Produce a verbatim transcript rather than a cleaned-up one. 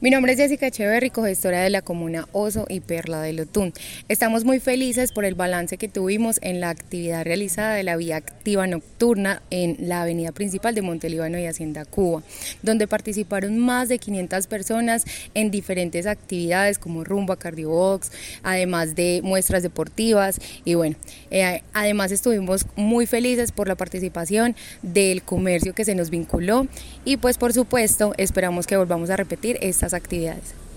Mi nombre es Jessica Echeverry, cogestora de la comuna Oso y Perla del Otún. Estamos muy felices por el balance que tuvimos en la actividad realizada de la vía activa nocturna en la avenida principal de Montelíbano y Hacienda Cuba, donde participaron más de quinientas personas en diferentes actividades como rumba, cardiobox, además de muestras deportivas y bueno, eh, además estuvimos muy felices por la participación del comercio que se nos vinculó y pues por supuesto esperamos que volvamos a repetir estas actividades.